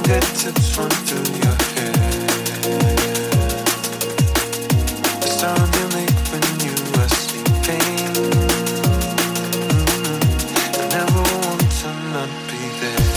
fingertips run through your hair. The sound you make when you are sleeping. I never want to not be there.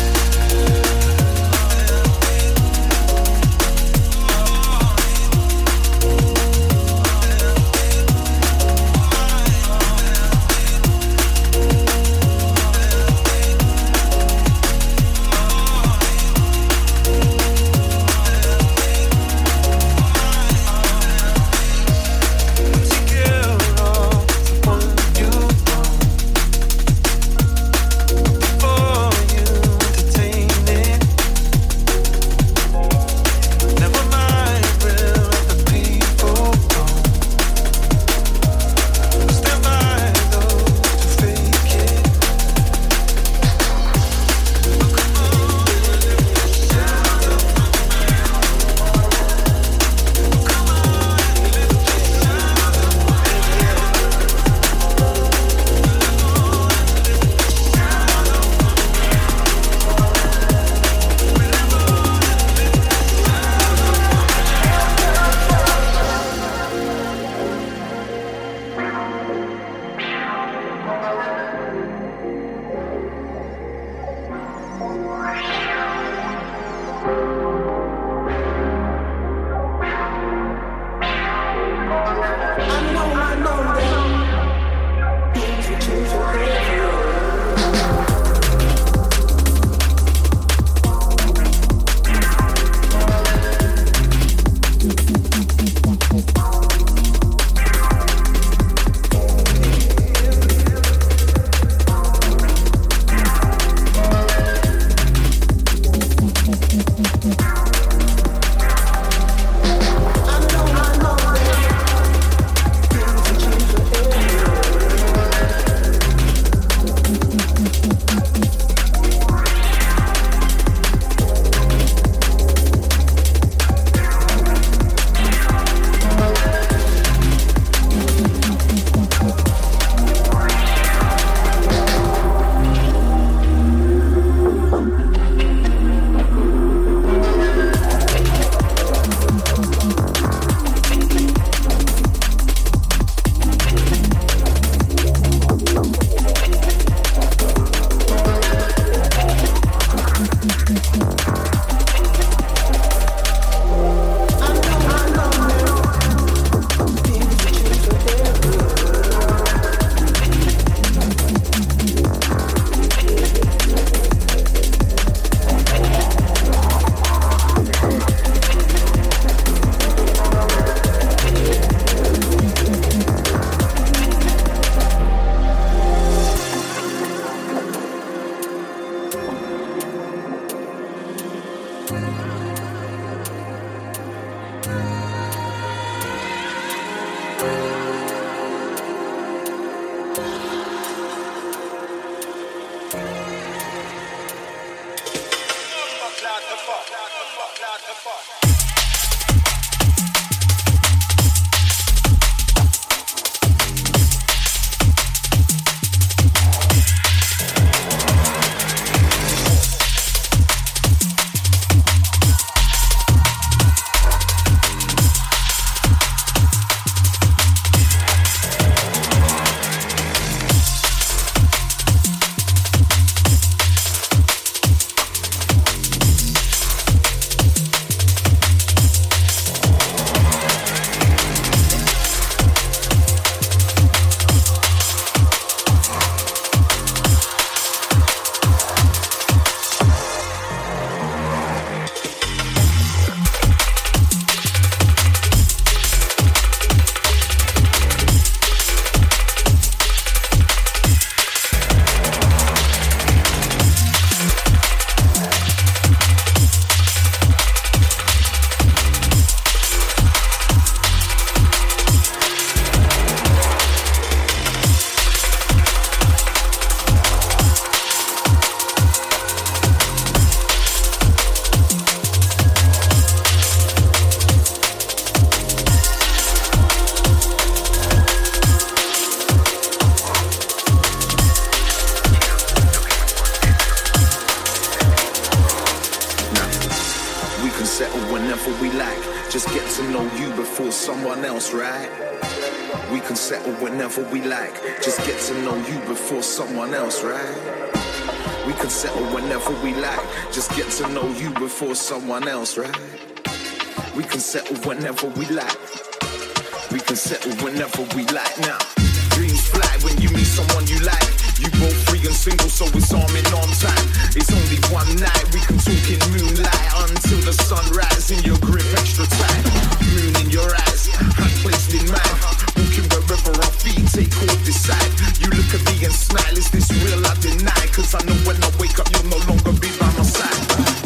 settle whenever we like. Just get to know you before someone else, right? We can settle whenever we like. Just get to know you before someone else, right? We can settle whenever we like. Just get to know you before someone else, right? We can settle whenever we like. We can settle whenever we like now. Dreams fly when you meet someone you like. You both free and single, so it's arm in arm time. It's only one night, we can talk in moonlight until the sun rises in your grip extra tight. Moon in your eyes, hand placed in mine. Walking wherever our feet take hold decide. You look at me and smile, is this real? I deny, cause I know when I wake up you'll no longer be by my side.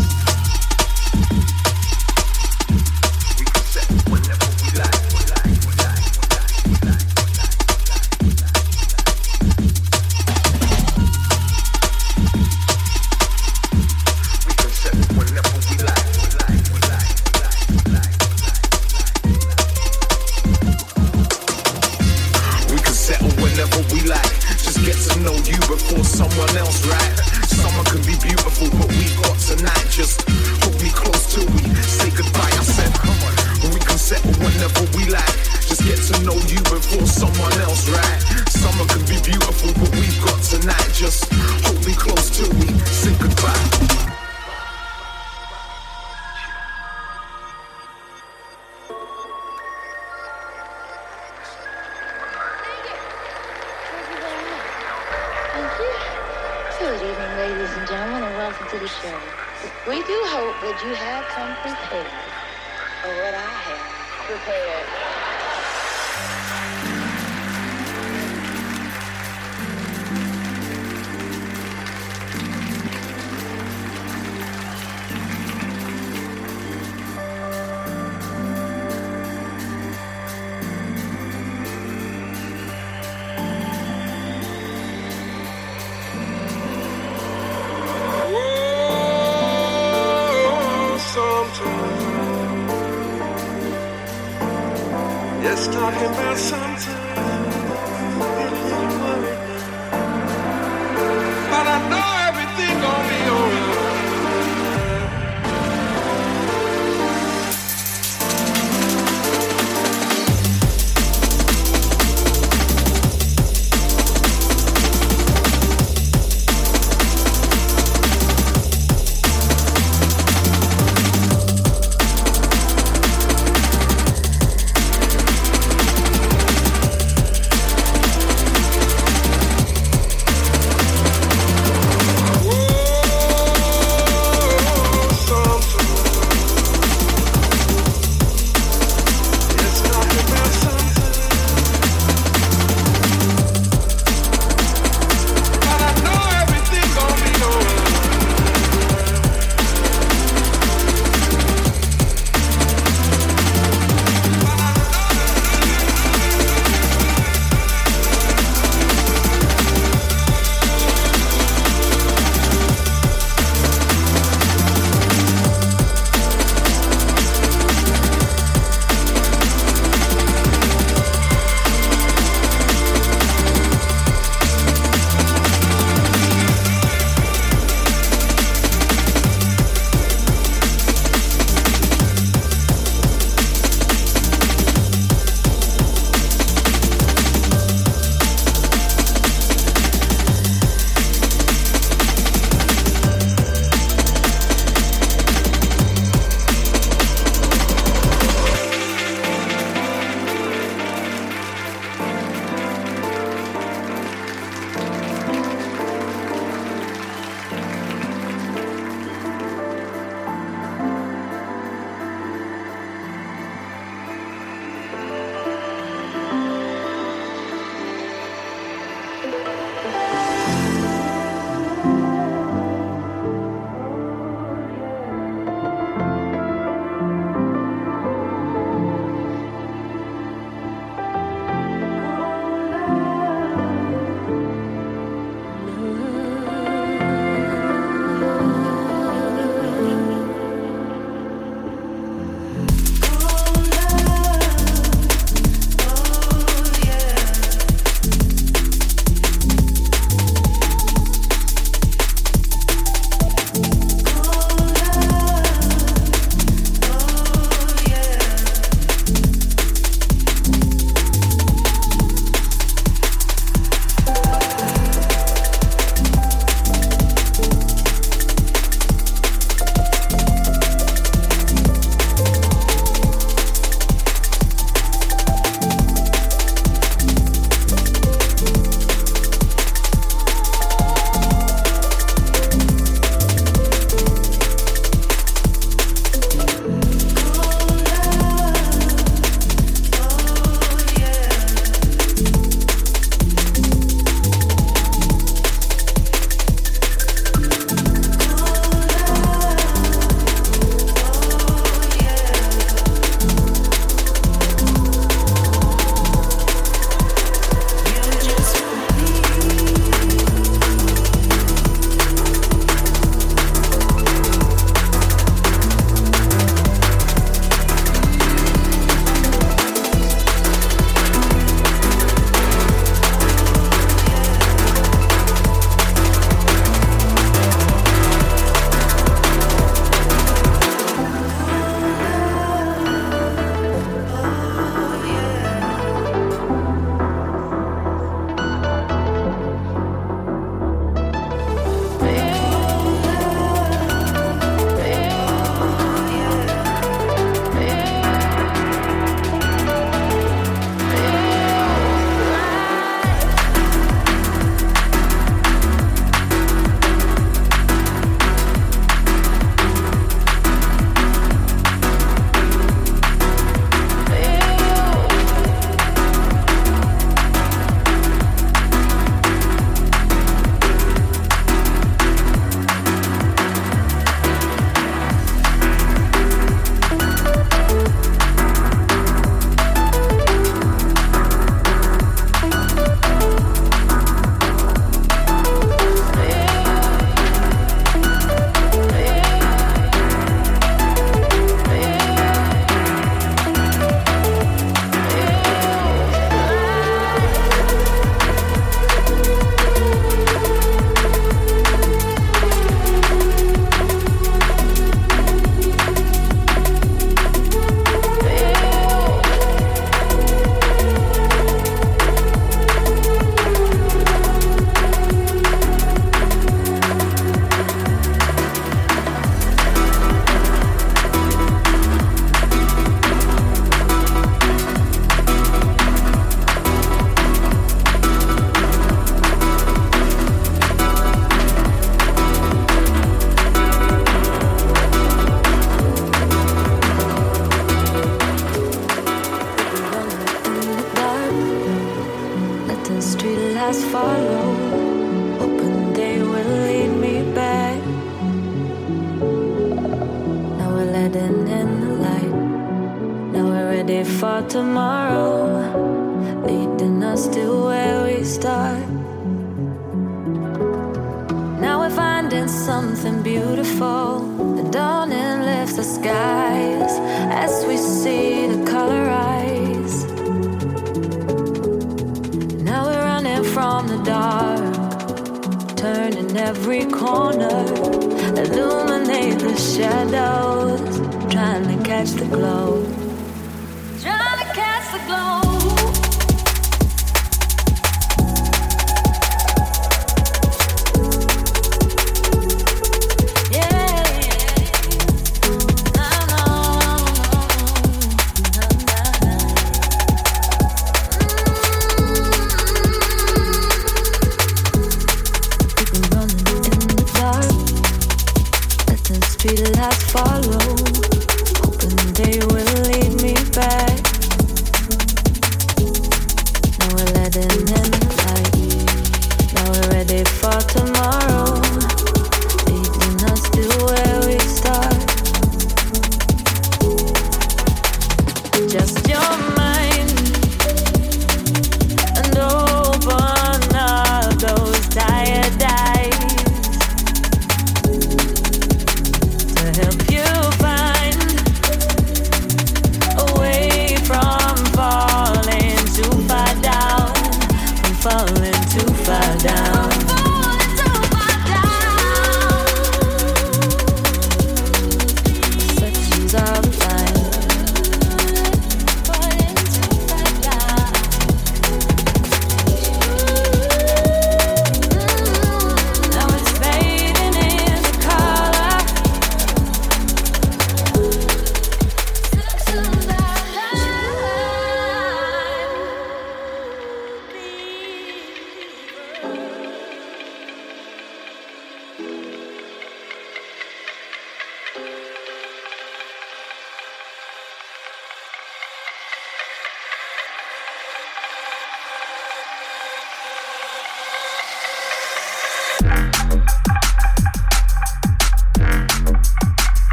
We can settle whenever we like. Before someone else, right? Someone can be beautiful, but we've got tonight. Just hold me close till we say goodbye. I said, come on, we can settle whenever we like. Just get to know you before someone else, right? Someone can be beautiful, but we've got tonight. Just hold me close till we say goodbye. To the show. We do hope that you have come prepared for what I have prepared. Yes, talking about sometimes get a little worried now, but I know everything gonna be alright. standing in the light. Now we're ready for tomorrow, leading us to where we start. Now we're finding something beautiful. The dawning lifts the skies as we see the color rise. Now we're running from the dark, turning every corner, illuminate the shadows, trying to catch the glow, trying to catch the glow. Follow, hoping they will lead.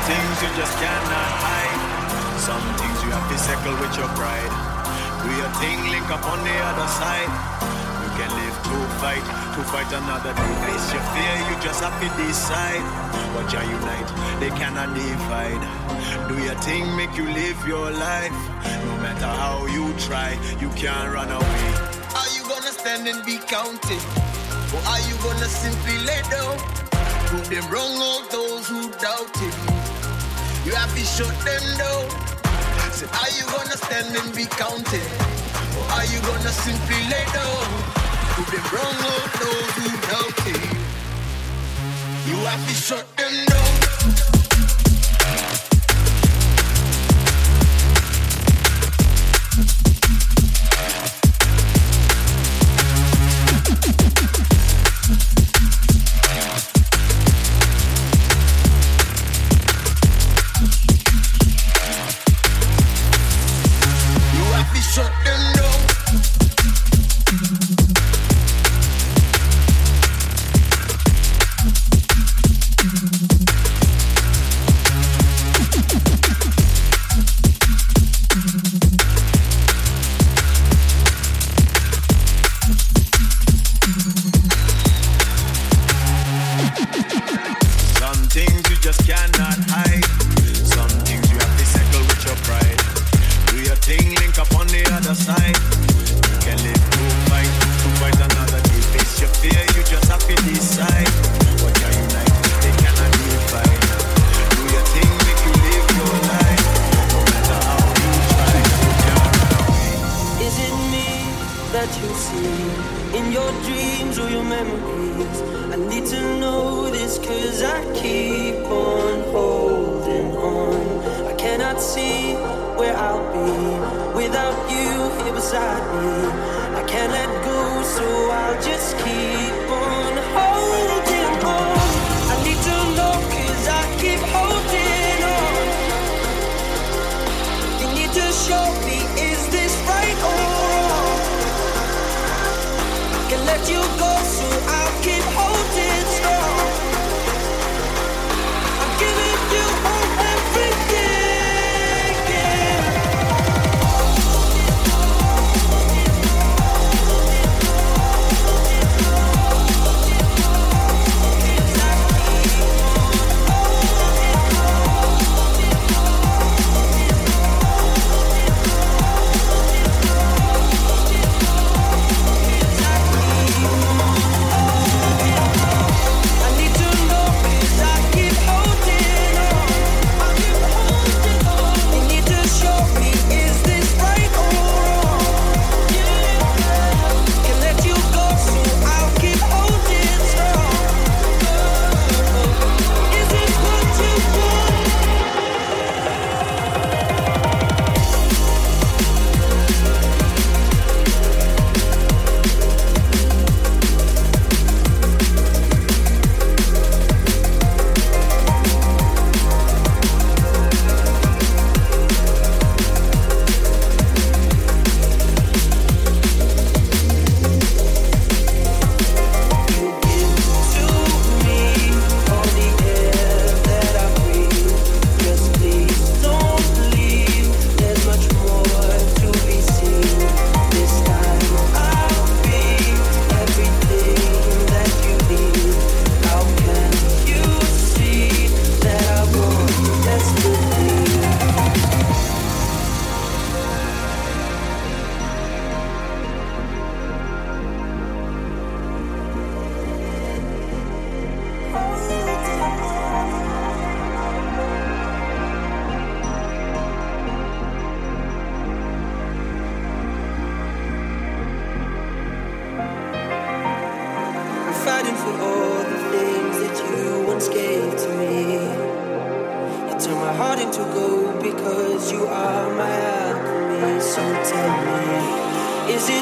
things you just cannot hide. Some things you have to settle with your pride. Do your thing, link up on the other side. You can live to fight another day. Face your fear, you just have to decide. Watch you unite, they cannot divide. Do your thing, make you live your life. No matter how you try, you can't run away. Are you gonna stand and be counted? Or are you gonna simply lay down? Prove them wrong, all those who doubted you. You have to shut them down. So are you gonna stand and be counted? Or are you gonna simply lay down? Prove them wrong, all those who doubted you. You have to shut them down.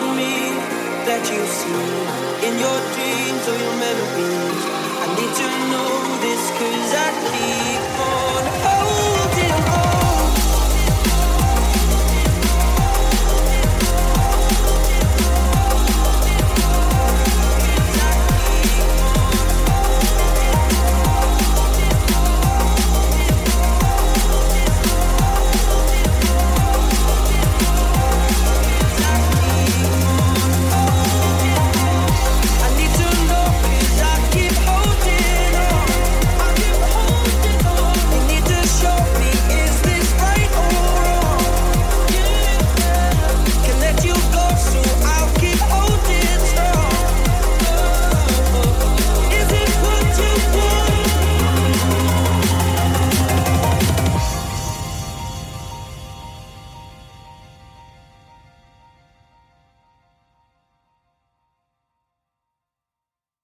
that you see in your dreams or your memories. I need to know.